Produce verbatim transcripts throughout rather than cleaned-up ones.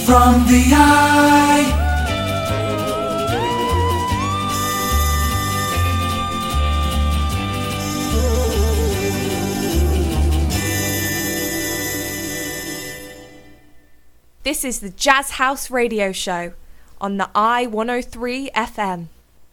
from the eye. This is the Jazz House Radio Show on the I one oh three F M.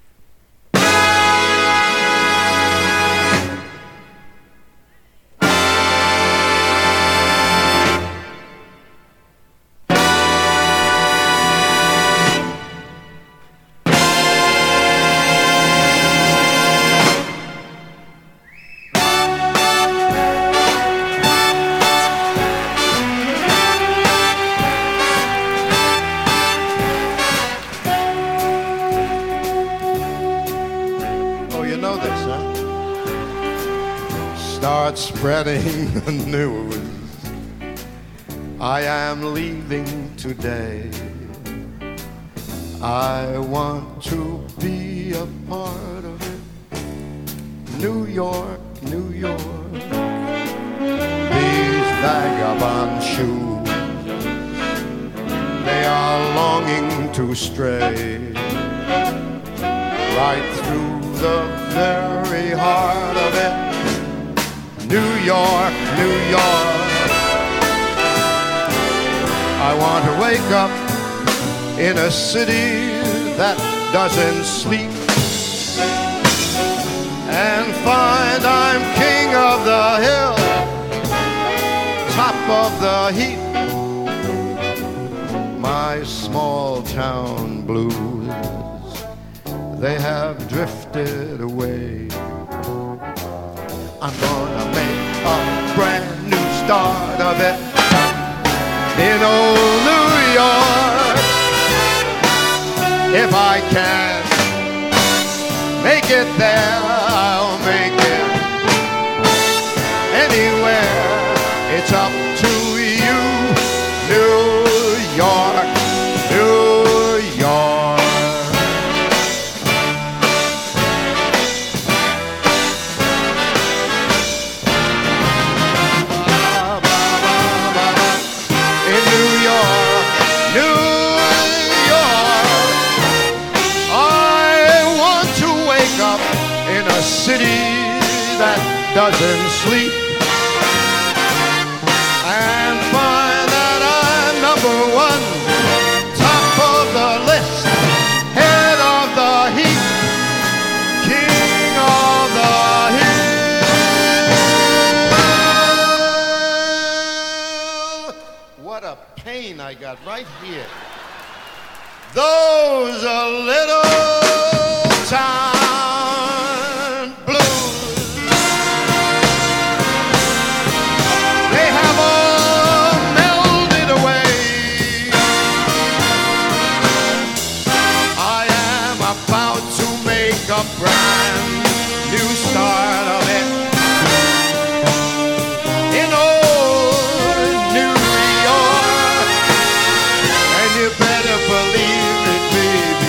Spreading the news, I am leaving today. I want to be a part of it. New York, New York, these vagabond shoes, they are longing to stray right through the very heart of it. New York, New York, I want to wake up in a city that doesn't sleep and find I'm king of the hill, top of the heap. My small town blues, they have drifted away. I'm gonna make a brand new start of it in old New York. If I can make it there, I'll make it anywhere. It's up to you, New York, New York. City that doesn't sleep and find that I'm number one, top of the list, head of the heap, king of the hill. What a pain I got right here. Those are little times. A brand new start of it in old New York, and you better believe it, baby.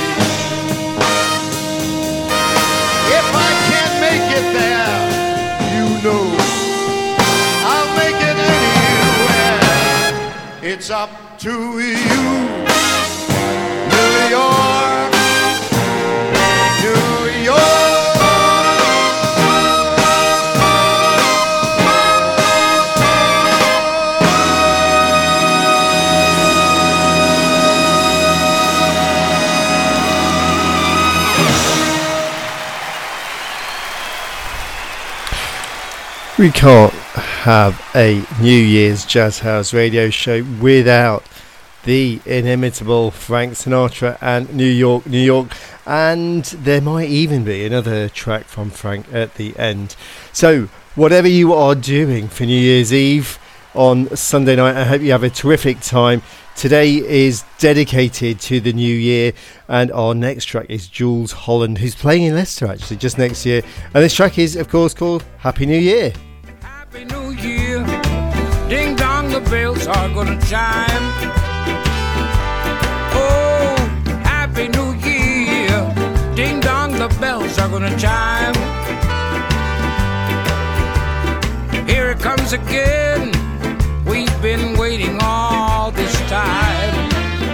If I can't make it there, you know I'll make it anywhere. It's up to you, New York. We can't have a New Year's Jazz House radio show without the inimitable Frank Sinatra and New York, New York. And there might even be another track from Frank at the end. So whatever you are doing for New Year's Eve on Sunday night, I hope you have a terrific time. Today is dedicated to the new year, and our next track is Jools Holland, who's playing in Leicester actually just next year. And this track is, of course, called Happy New Year. Happy New Year, ding dong, the bells are gonna chime. Oh, Happy New Year, ding dong, the bells are gonna chime. Here it comes again, we've been waiting all this time.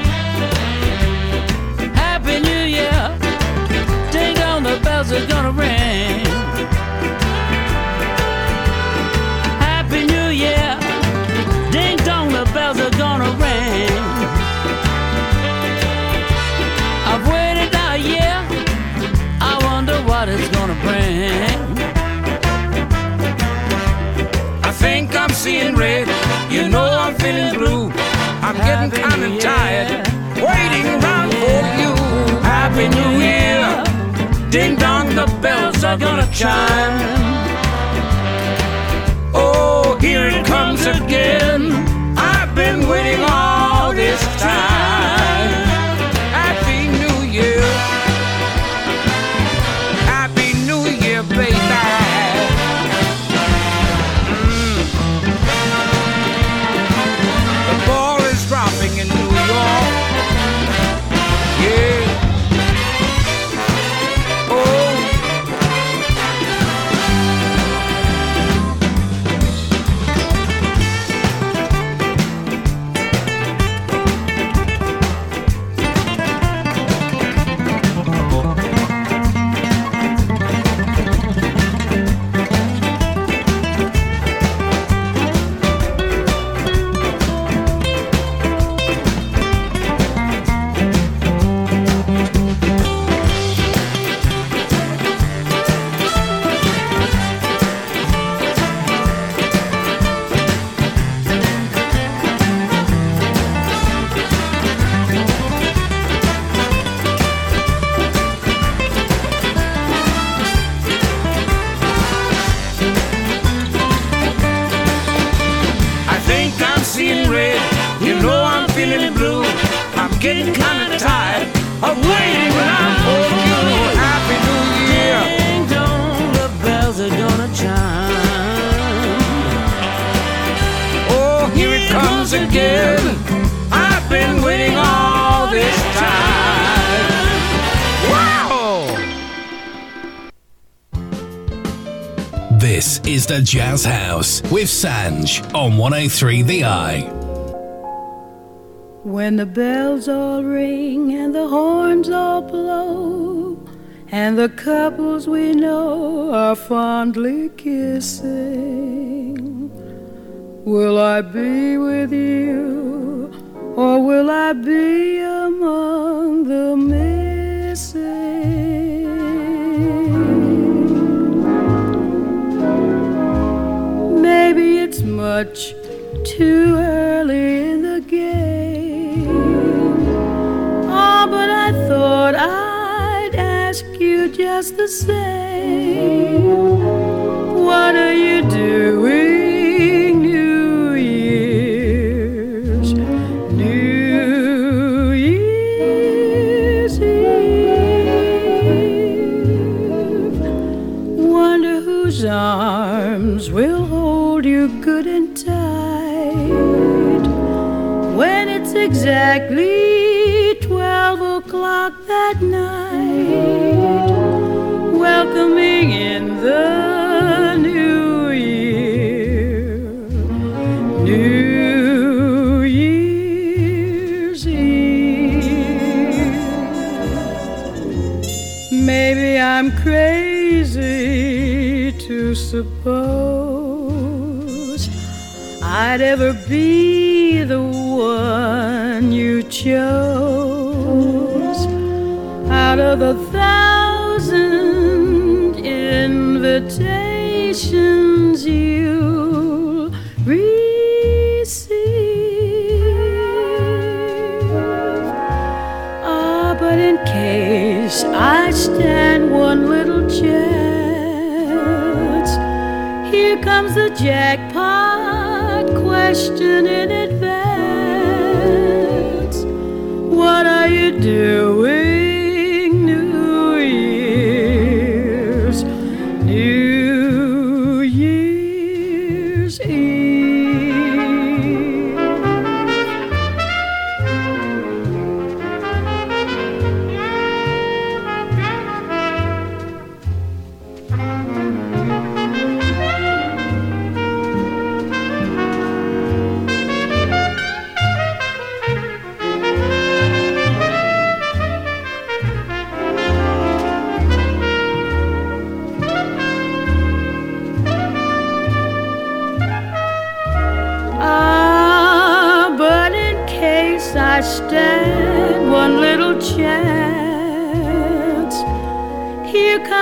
bells are gonna ring. Happy New Year, ding dong, the bells are gonna ring. I've waited a year, I wonder what it's gonna bring. I think I'm seeing red, you know I'm feeling blue. I'm getting kinda tired, waiting around for you. Happy New Year, ding dong, the bells are gonna chime. Oh, here it comes again, I've been waiting all this time. Happy New Year, Happy New Year, baby. Mm. The ball is dropping in New York. Yeah. Getting kinda tired of waiting around for you. Happy New Year. Ding dong, the bells are gonna chime. Oh, here it comes again, I've been waiting all this time. Wow! This is the Jazz House with Sanj on one oh three The Eye. When the bells all ring and the horns all blow, and the couples we know are fondly kissing, will I be with you, or will I be among the missing? Maybe it's much too early in the game. Oh, but I thought I'd ask you just the same. What are you doing New Year's, New Year's Eve? Wonder whose arms will hold you good and tight when it's exactly twelve o'clock that night, welcoming in the new year, New Year's Eve. Maybe I'm crazy to suppose I'd ever be the one you chose out of the thousand invitations you'll receive. Ah, but in case I stand one little chance, here comes the jackpot question in advance. What are you doing New Year's, New Year's Eve?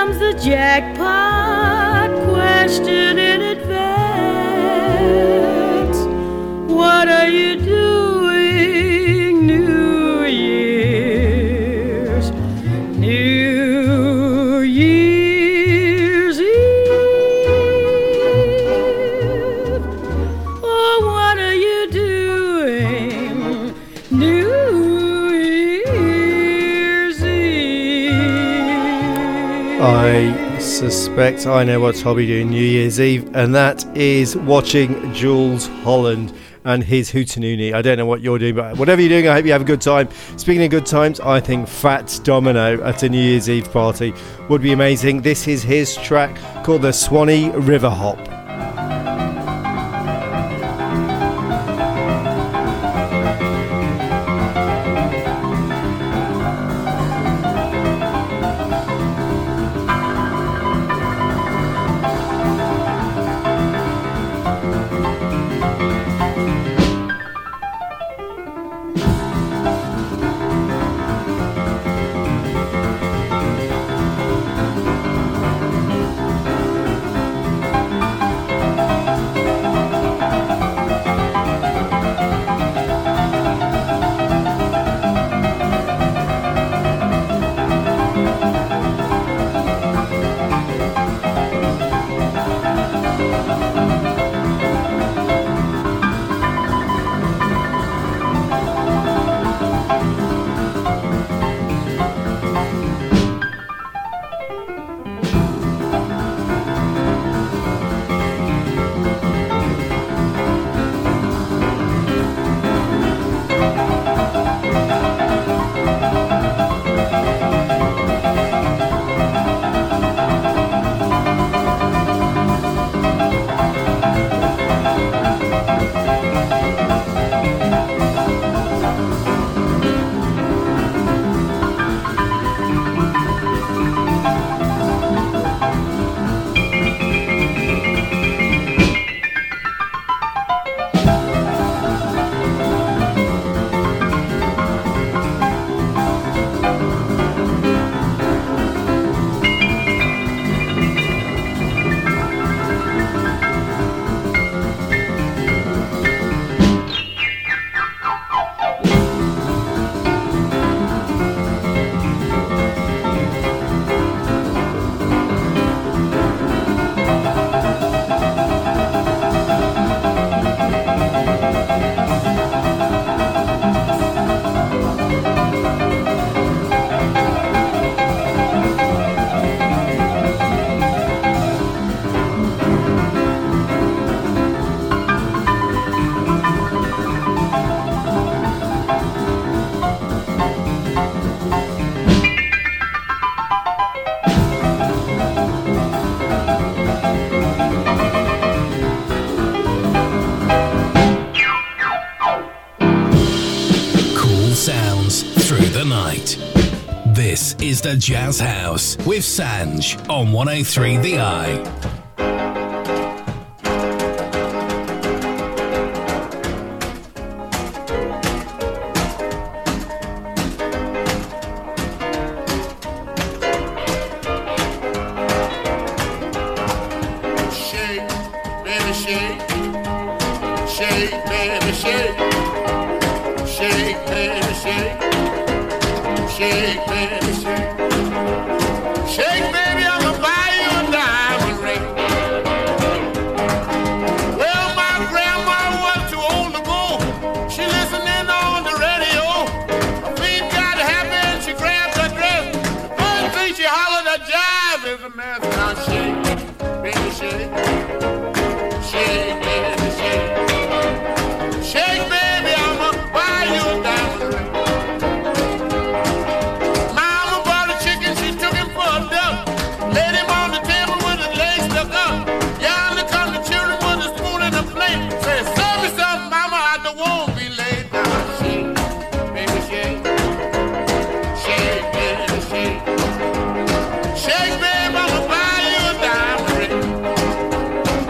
comes the jackpot question in advance. What are you doing New Year's, New Year's Eve? Oh, what are you doing New Year's Eve? I suspect I know what I'll be doing New Year's Eve, and that is watching Jules Holland and his Hootenanny. I don't know what you're doing, but whatever you're doing, I hope you have a good time. Speaking of good times, I think Fats Domino at a New Year's Eve party would be amazing. This is his track called the Swanee River Hop. This is the Jazz House with Sanj on one oh three The Eye. Shake, baby, I'ma buy you a diamond ring.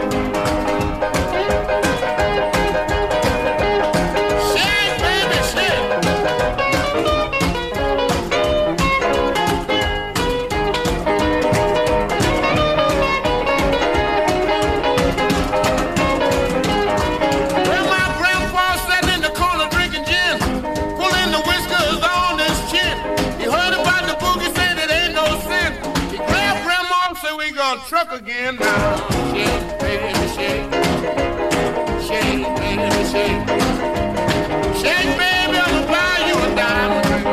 truck again now. Shake, baby, shake. Shake, baby, shake. Shake, baby, I'ma buy you a diamond ring.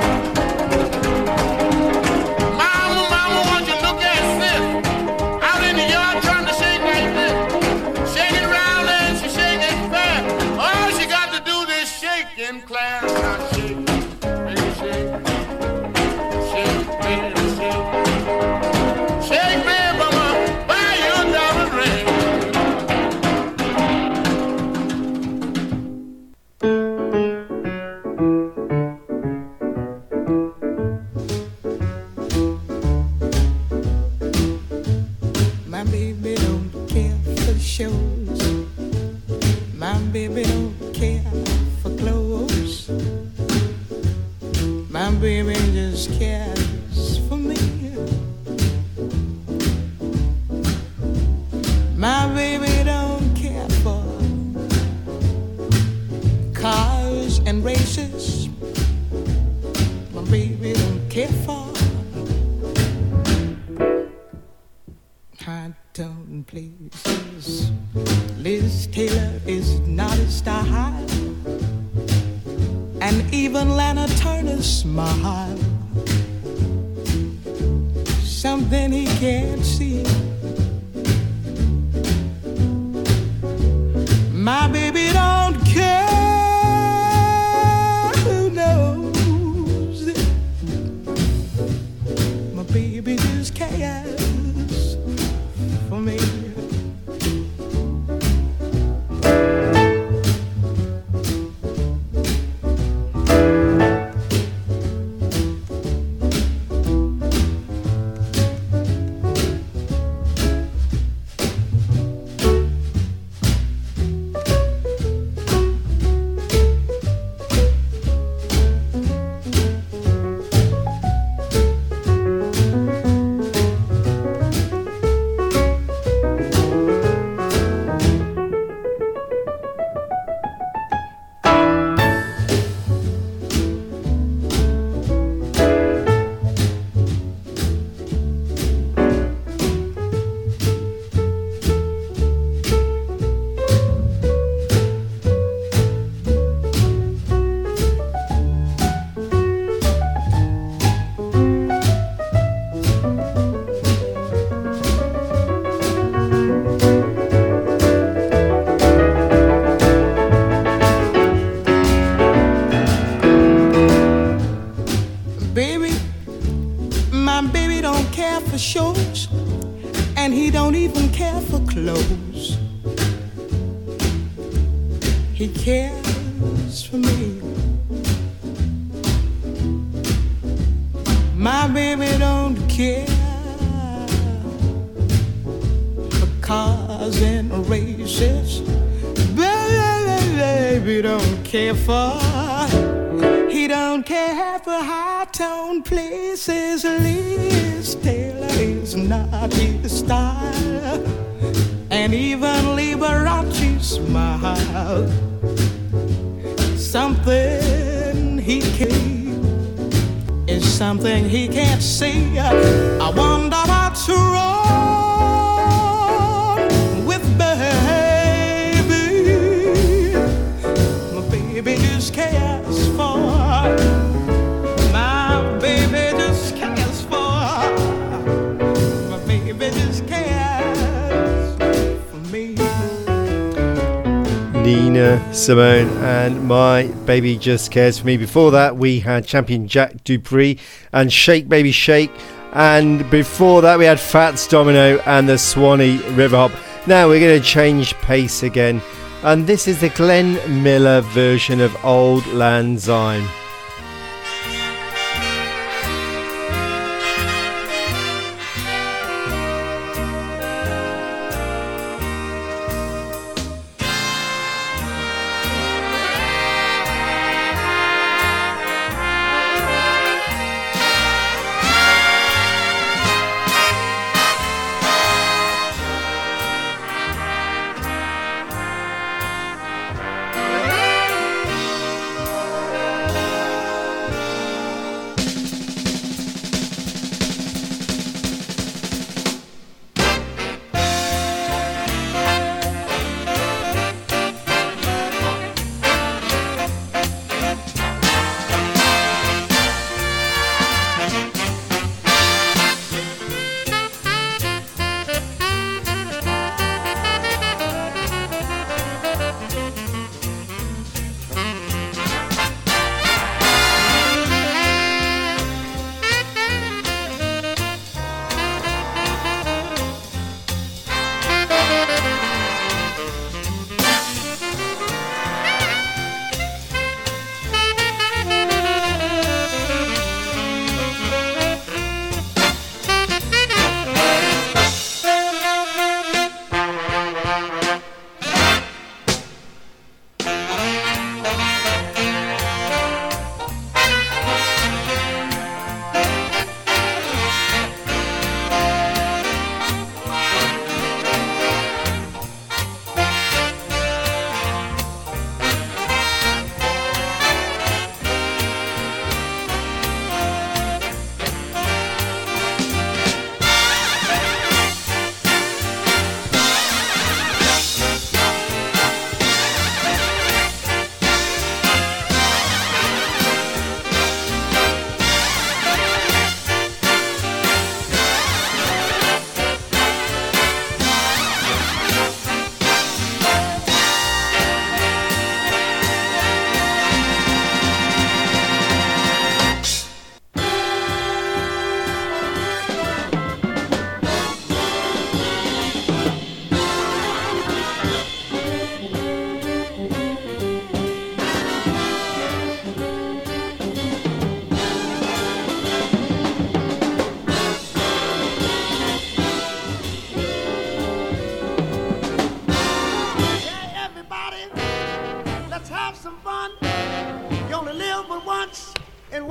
Mama, mama, won't you look at sis out in the yard trying to shake like this. Shake it round and she shake it fast. All she got to do is shake in class. Now shake, baby, shake. Shake, baby, shake. Shake, baby, I'ma buy you a diamond ring. My baby don't care for shows. My baby don't care for clothes. My baby just cares for me. My baby don't care for cars and races. My baby don't care for high-tone places. Liz Taylor is not a style, and even Lana Turner's smile, something he can't see. My baby don't care who knows it. My baby just cares for me. Baby, my baby don't care for shows, and he don't even care for clothes. He cares for me. My baby don't care for cars and races. Baby don't care for, he don't care for high-tone places. Liz Taylor is not his style, and even Liberace smile, something he can is something he can't see. I wonder what's wrong with baby. My baby just cares for, my baby just cares for, my baby just cares for me. Nina Simone and My Baby Just Cares For Me. Before that we had champion Jack Dupree and Shake Baby Shake, and before that we had Fats Domino and the Swanee River Hop. Now we're going to change pace again, and this is the Glenn Miller version of Old Lang Syne.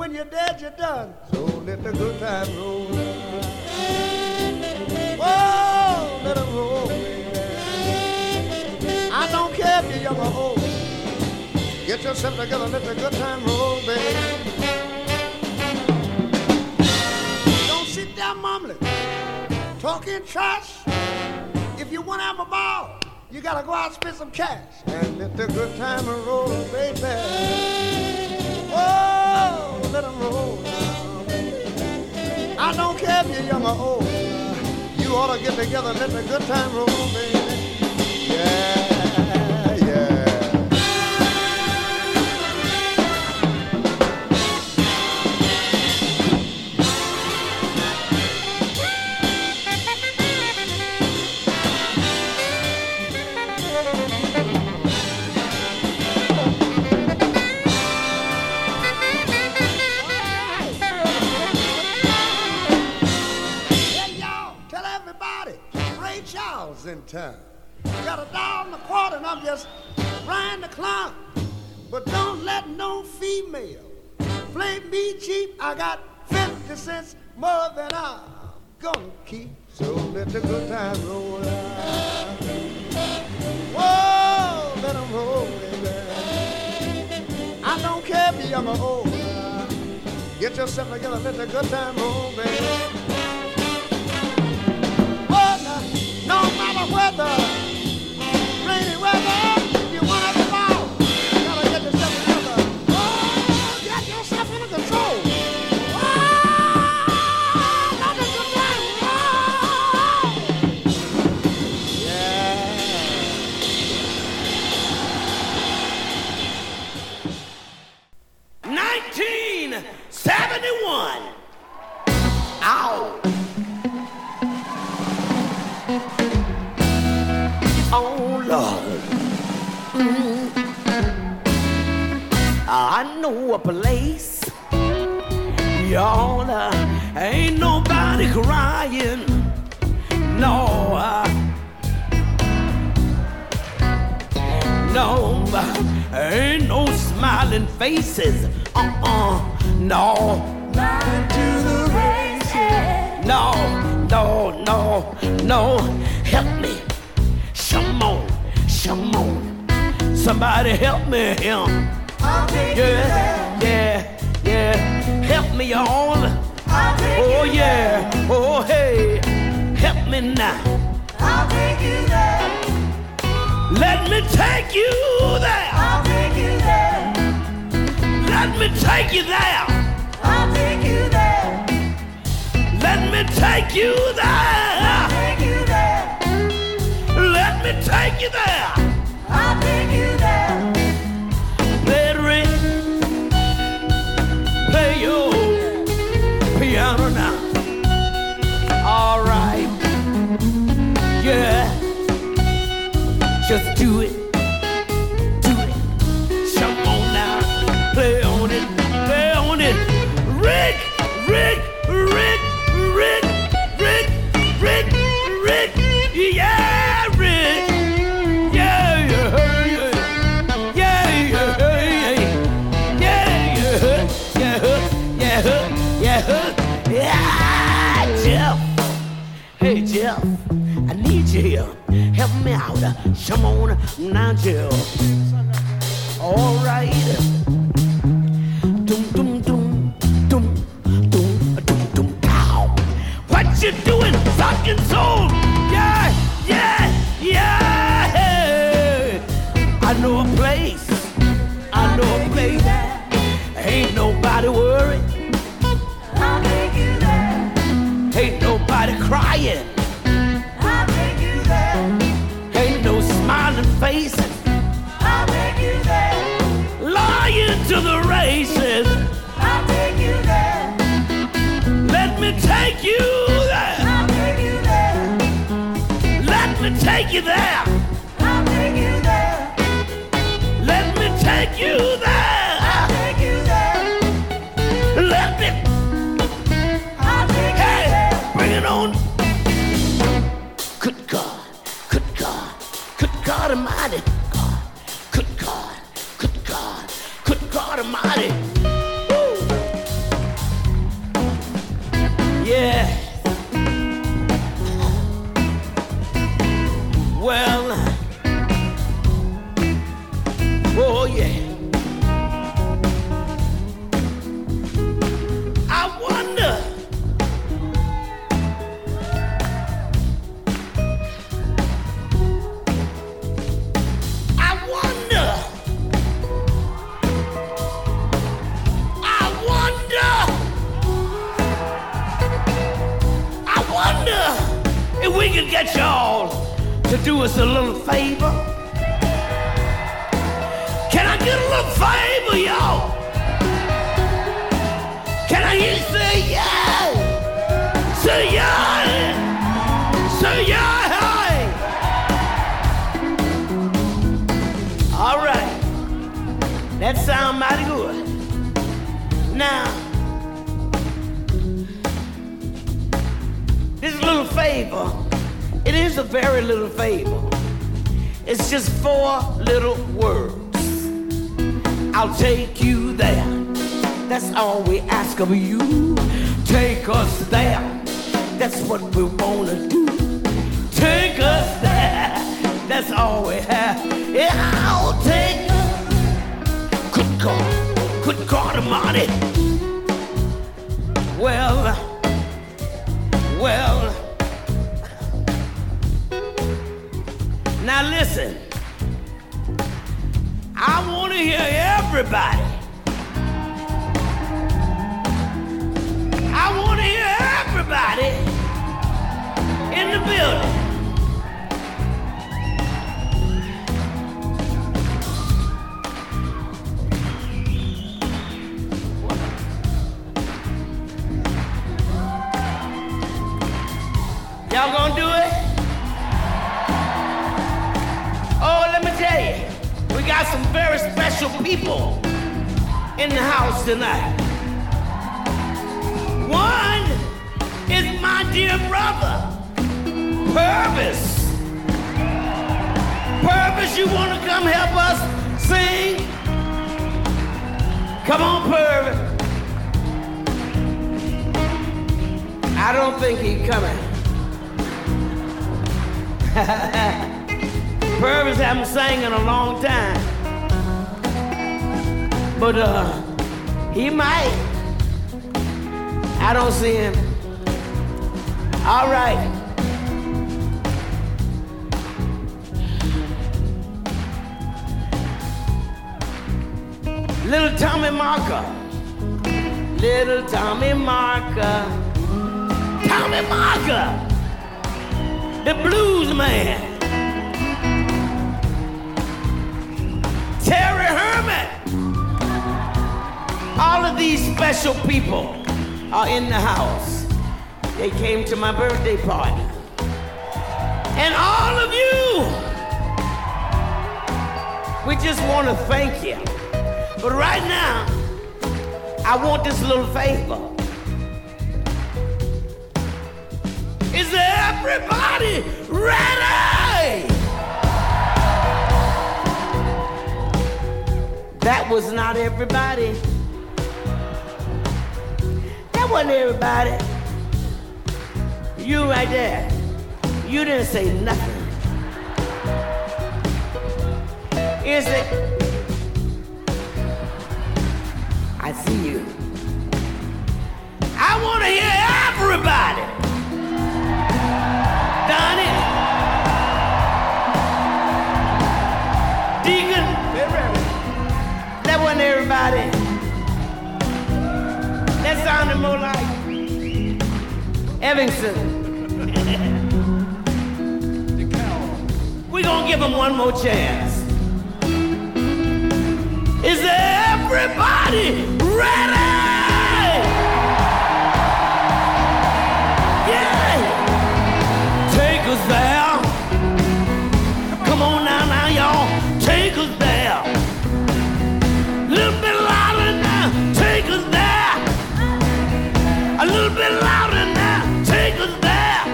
when you're dead, you're done. So let the good time roll. Whoa, let it roll, baby. I don't care if you're young or old. Get yourself together, let the good time roll, baby. Don't sit down mumbling, talking trash. If you want to have a ball, you gotta go out and spend some cash. And let the good time roll, baby. Oh, let them roll now. I don't care if you're young or old. You ought to get together and let the good time roll, baby. Yeah, yeah. In town. Got a dollar and a quarter and I'm just riding the clock. But don't let no female play me cheap. I got fifty cents more than I'm gonna keep. So let the good time roll out. Whoa, let them roll, baby. I don't care if you're young or old. Get yourself together, let the good time roll, baby. No matter weather, rainy weather, if you want to come out, you gotta get yourself together. Oh, get yourself under control. Oh, not the good time. Oh. Yeah. nineteen seventy-one. Ow. Oh, Lord. Mm. I know a place, y'all, uh, ain't nobody crying. No, uh, no, uh, ain't no smiling faces. Uh-uh, no. Not to the races. No, no, no, no. Help me. Shimon, Shimon, somebody help me, him. I'll take yeah, you there. yeah, yeah, help me, y'all. I'll take oh, you yeah, there. oh, hey, help me now. I'll take you there. Let me take you there. I'll take you there. Let me take you there. I'll take you there. Let me take you there. I'll take you there. Let me take you there. I'll take you there. Play it ring. Play your piano now. All right. Yeah. Just do it. Do it. Come on now. Play on it. Play on it. Rick, Rick, Rick, Rick, Rick, Rick, Rick. Yeah. Yeah, Jeff. Hey, Jeff, I need you here. Help me out. Come on now, Jeff. All right. Dum dum dum dum dum dum dum pow. What you doing, fucking soul? Yeah, yeah, yeah. I know a place. I know a place. Ain't nobody worried. I'll take you there. Ain't nobody crying. I'll take you there. Ain't no smiling faces. I'll take you there. Lying to the races. I'll take you there. Let me take you there. I'll take you there. Let me take you there. I'll take you there. Let me take you there. I'll take you there. Let me. I'll take hey, you there. Bring it on. Good God, good God, good God Almighty. God, good God, good God, good God Almighty. Woo. get y'all to do us a little favor? Can I get a little favor, y'all? Can I hear you say yeah? Say yeah! Say yeah! All right. That sound mighty good. Now, this little favor, it is a very little favor. It's just four little words. I'll take you there. That's all we ask of you. Take us there. That's what we wanna do. Take us there. That's all we have. Yeah, I'll take us. Good God. Good God Almighty. Well, well. Now listen. I want to hear everybody. I want to hear everybody in the building. Y'all gonna do it? Oh, let me tell you, we got some very special people in the house tonight. One is my dear brother, Purvis. Purvis, you wanna come help us sing? Come on, Purvis. I don't think he's coming. Purvis haven't sang in a long time, but uh, he might. I don't see him. All right. Little Tommy Marker. Little Tommy Marker. Tommy Marker. The blues man. Terry Herman. All of these special people are in the house. They came to my birthday party. And all of you, we just want to thank you. But right now, I want this little favor. Is everybody ready? That was not everybody. That wasn't everybody. You right there. You didn't say nothing. Is it? I see you. I want to hear everybody. Donnie, Deacon, that wasn't everybody. That sounded more like Evanston. We're gonna give him one more chance. Is everybody ready? Take us there. Come on now, now, y'all. Take us there. Little bit louder now. Take us there. A little bit louder now. Take us there.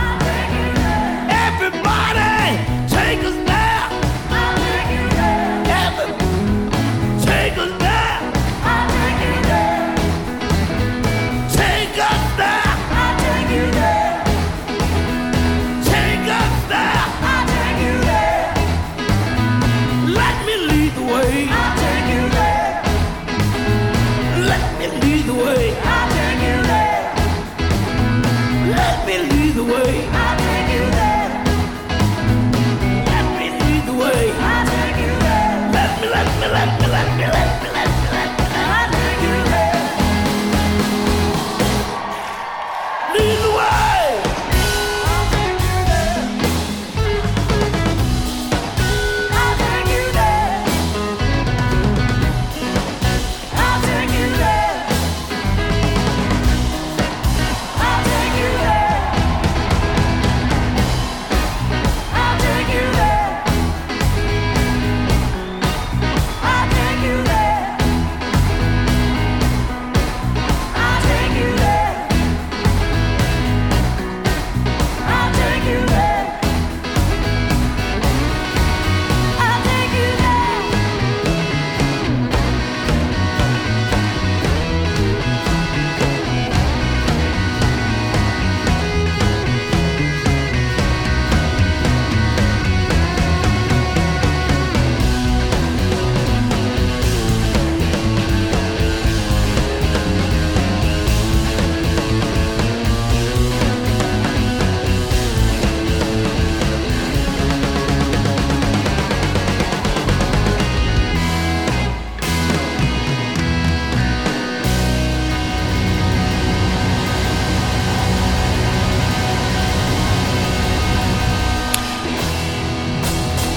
Everybody, take us there. Every, take us there. Take us there.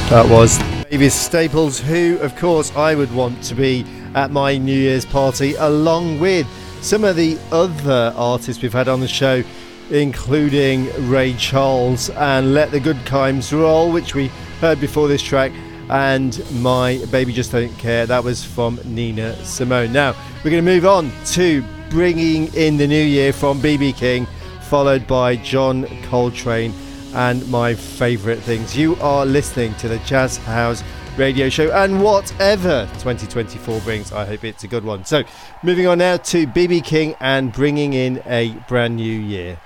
That was Mavis Staples, who, of course, I would want to be at my New Year's party, along with some of the other artists we've had on the show, including Ray Charles and Let the Good Times Roll, which we heard before this track, and My Baby Just Don't Care. That was from Nina Simone. Now, we're going to move on to Bringing in the New Year from B B King, followed by John Coltrane and My Favourite Things. You are listening to the Jazz House Radio Show, and whatever twenty twenty-four brings, I hope it's a good one. So, moving on now to B B King and Bringing in a Brand New Year.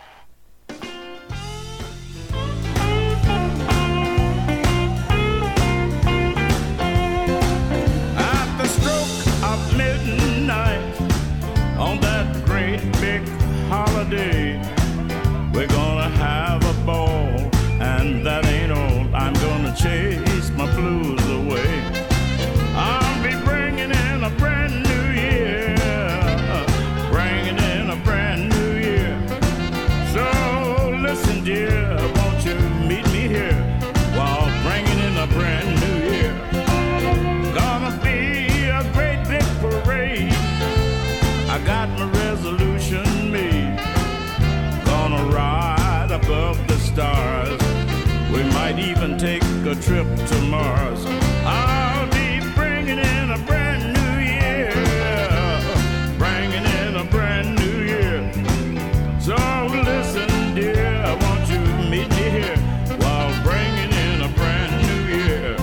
At the stroke of midnight on that great big holiday, we're gonna have a ball, and that ain't all. I'm gonna chase my blues away. I'll be bringing in a brand new year, bringing in a brand new year. So listen, dear, won't you meet me here while bringing in a brand new year? Gonna be a great big parade. I got my resolution made. Gonna ride above the stars. We might even take a trip to Mars. I'll be bringing in a brand new year, bringing in a brand new year. So listen, dear, won't you meet me here while bringing in a brand new year?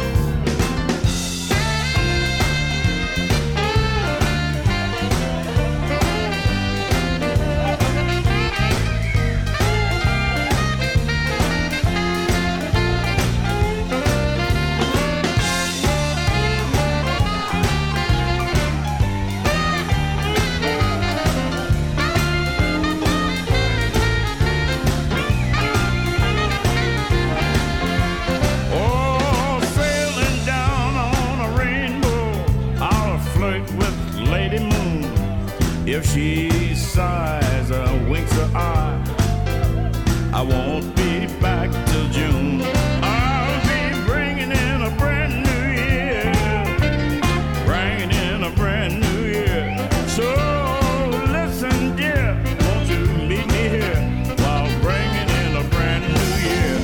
If she sighs or winks her eye, I won't be back till June. I'll be bringing in a brand new year, bringing in a brand new year. So listen, dear, won't you meet me here while bringing in a brand new year?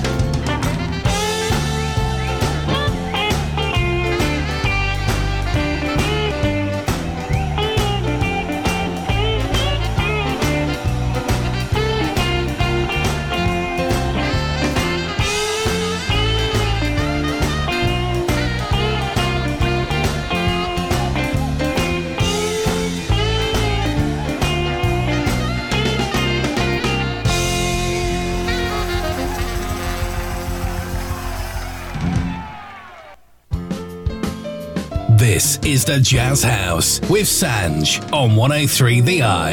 This is the Jazz House with Sanj on one oh three The Eye.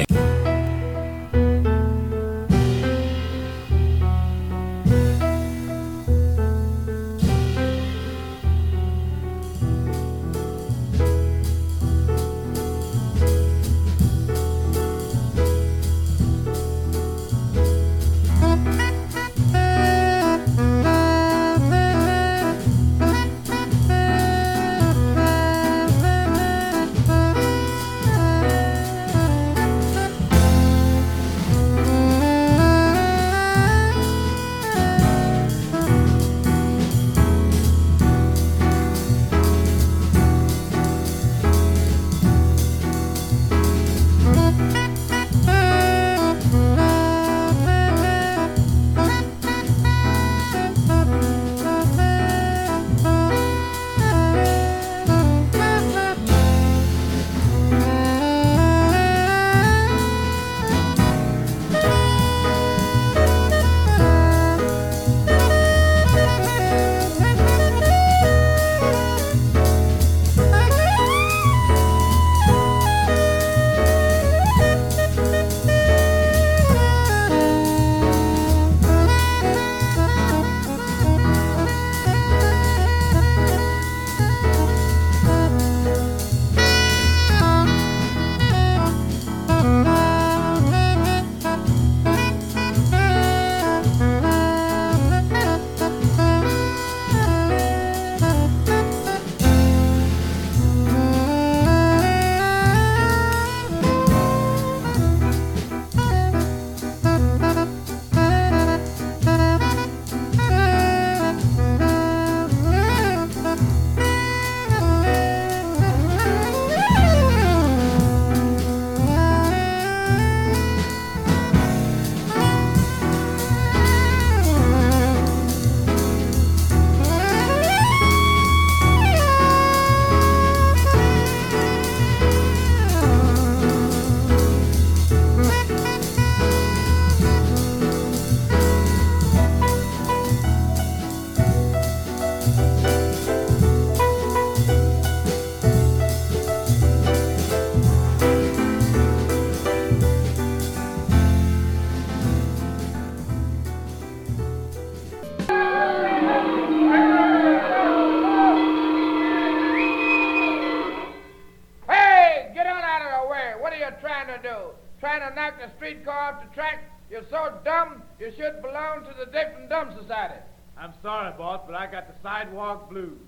like a streetcar off the track. You're so dumb, you should belong to the Deaf and Dumb Society. I'm sorry, boss, but I got the sidewalk blues.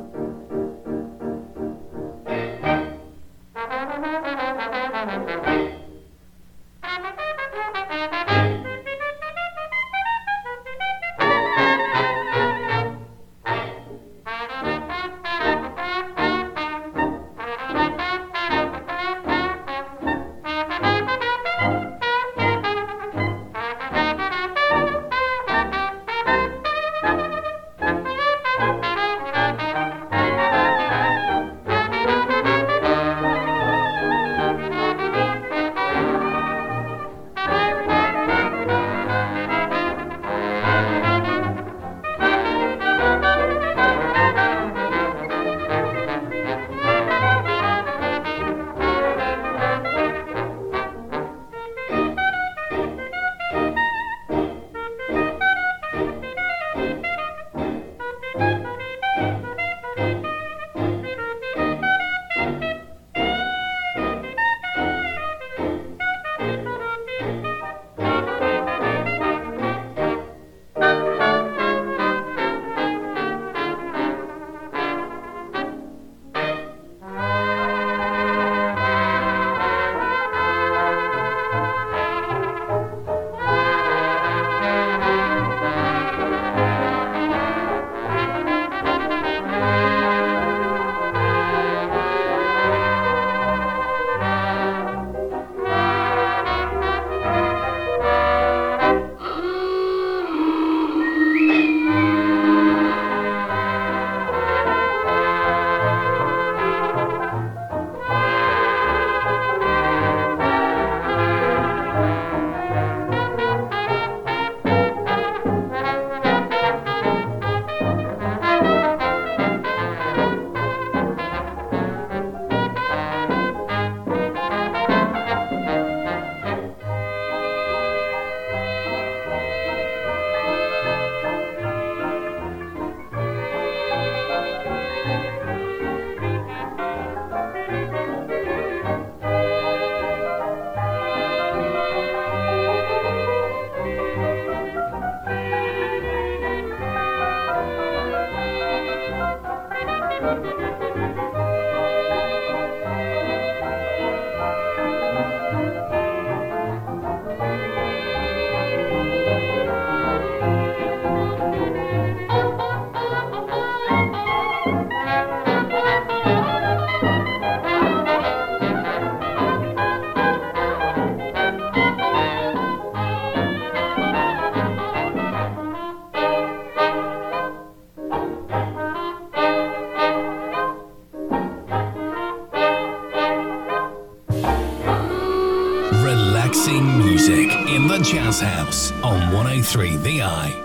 Music in the Jazz House on one oh three The Eye.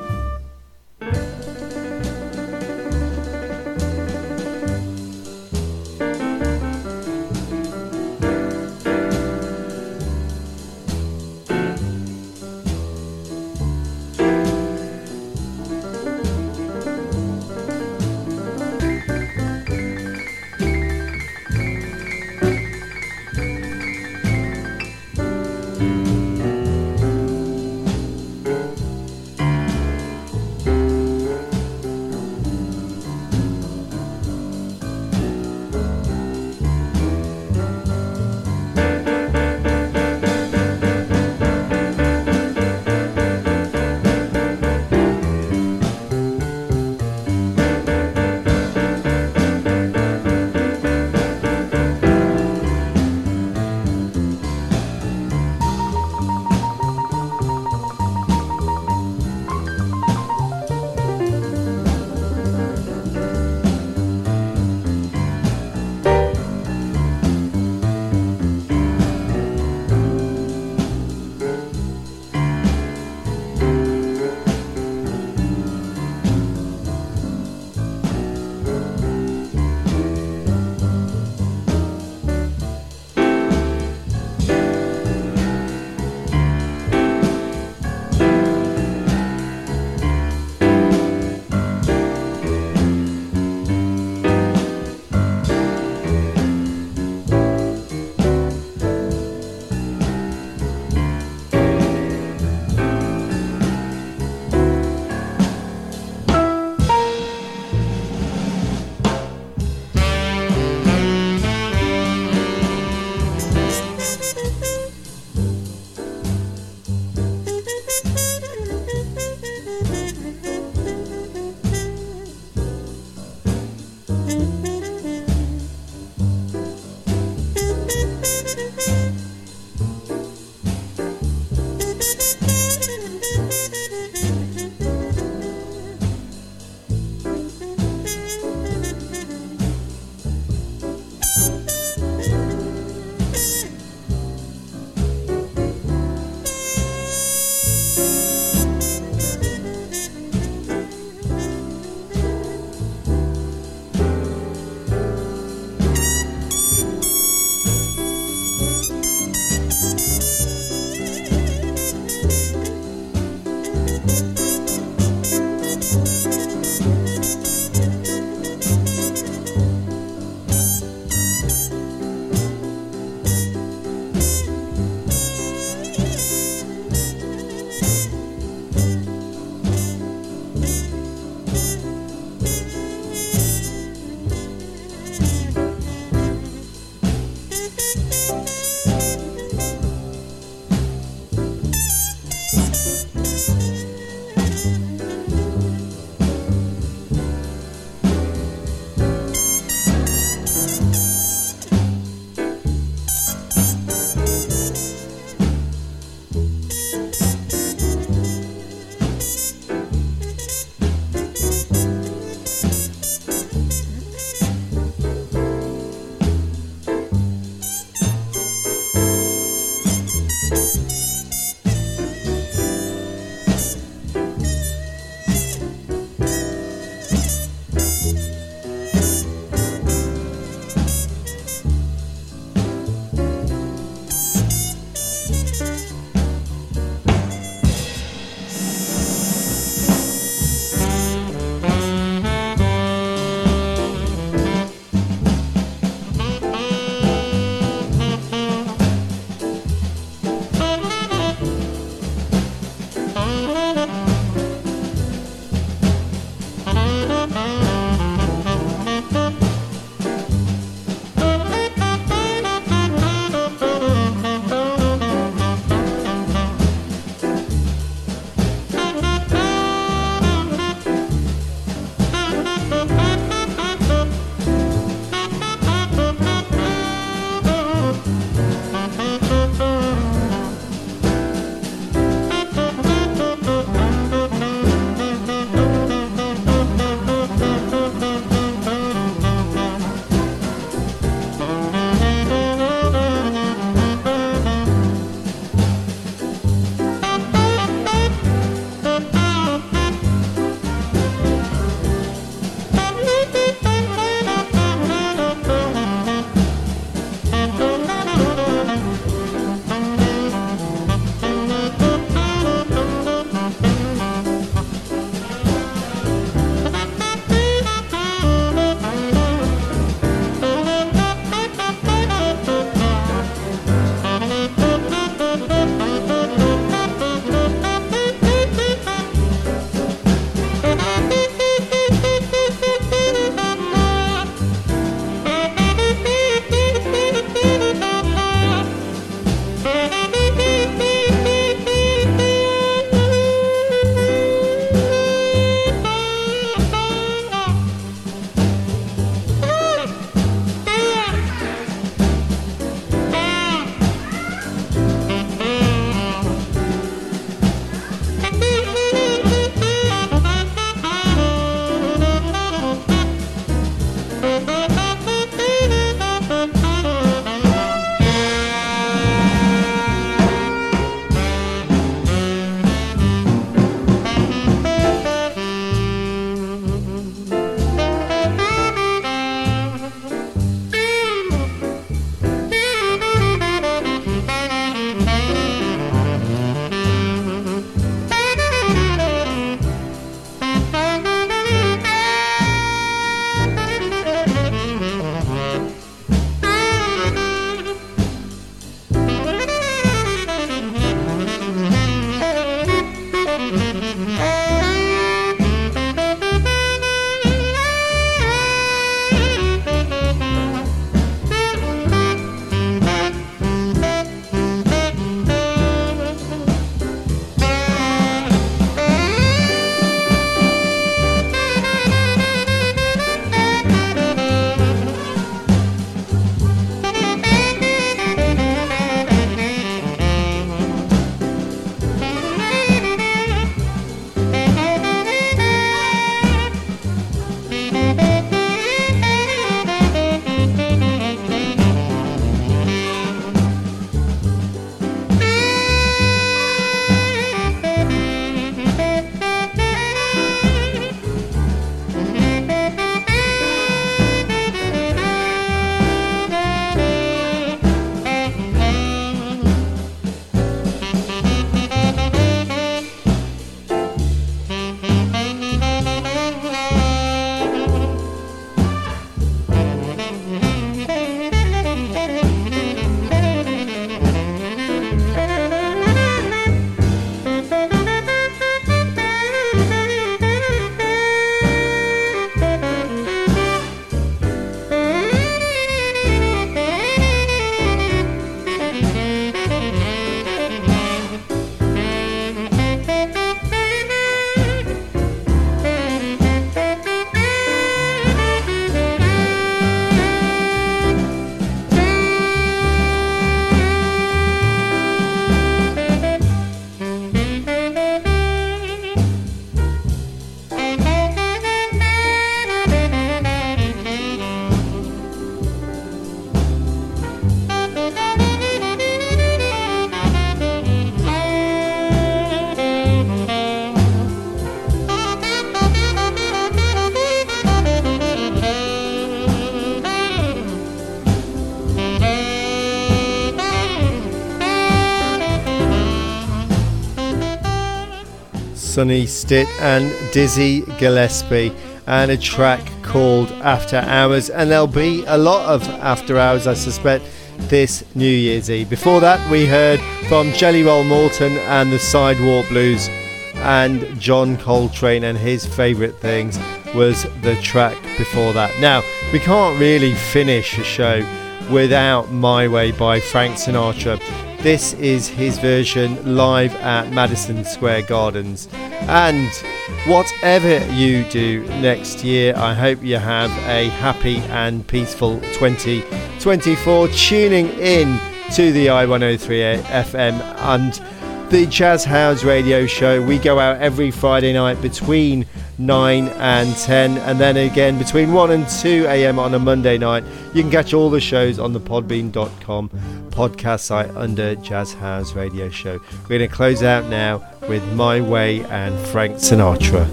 Sonny Stitt and Dizzy Gillespie, and a track called After Hours, and there'll be a lot of After Hours, I suspect, this New Year's Eve. Before that, we heard from Jelly Roll Morton and the Sidewalk Blues, and John Coltrane and his favourite things was the track before that. Now, we can't really finish a show without My Way by Frank Sinatra. This is his version live at Madison Square Gardens. And whatever you do next year, I hope you have a happy and peaceful twenty twenty-four. Tuning in to the I one oh three F M and the Jazz House Radio Show. We go out every Friday night between nine and ten, and then again between one and two a.m. on a Monday night. You can catch all the shows on the podbean dot com podcast site under Jazz House Radio Show. We're going to close out now with My Way and Frank Sinatra.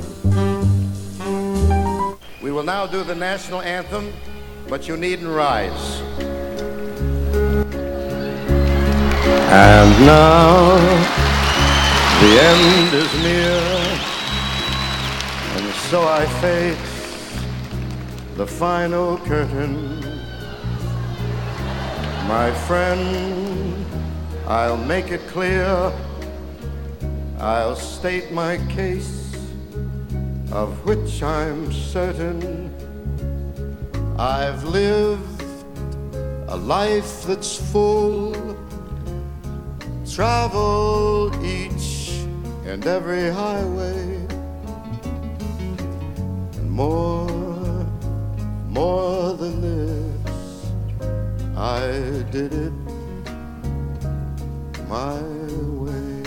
We will now do the national anthem, but you needn't rise. And now the end is near, and so I face the final curtain. My friend, I'll make it clear, I'll state my case, of which I'm certain. I've lived a life that's full, traveled each and every highway, and more, more than this, I did it my way.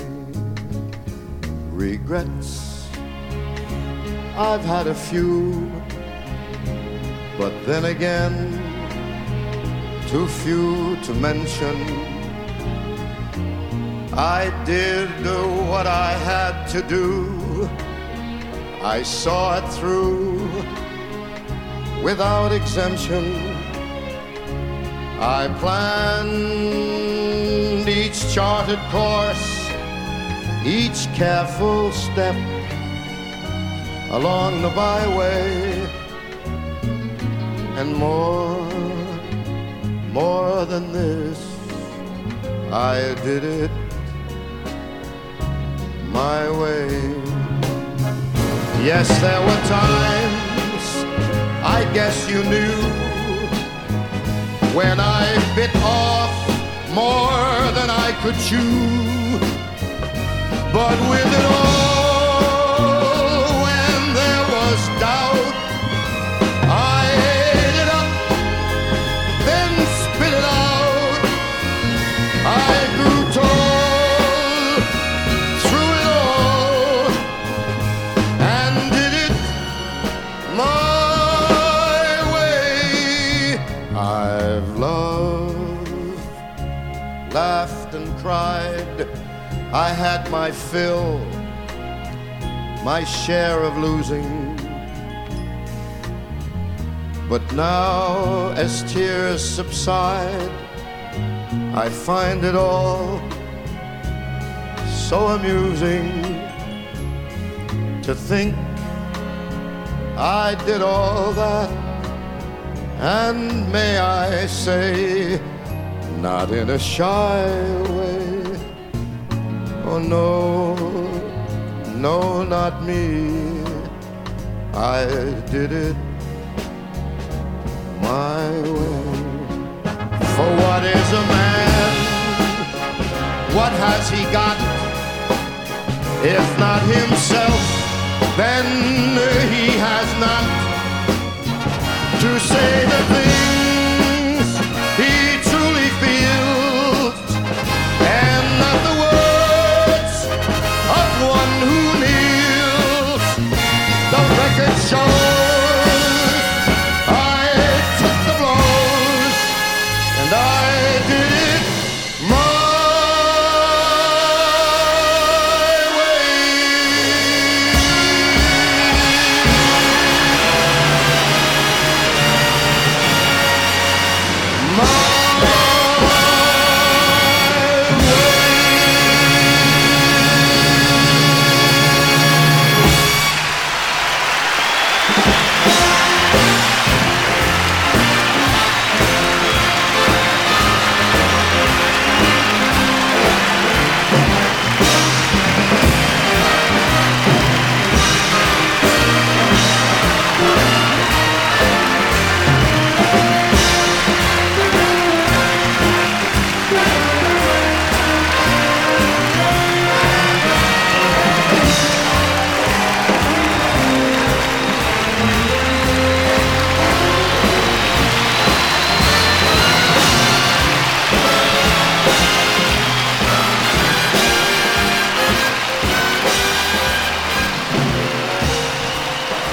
Regrets, I've had a few, but then again, too few to mention. I did what I had to do. I saw it through without exemption. I planned each charted course, each careful step along the byway, and more, more than this, I did it my way. Yes, there were times, I guess you knew, when I bit off more than I could chew. But with it all, when there was doubt, I ate it up, then spit it out. I grew tall through it all and did it my way. I've loved, laughed and cried. I had my fill, my share of losing. But now, as tears subside, I find it all so amusing to think I did all that, and may I say, not in a shy way. Oh no, no, not me. I did it my way. For what is a man? What has he got? If not himself, then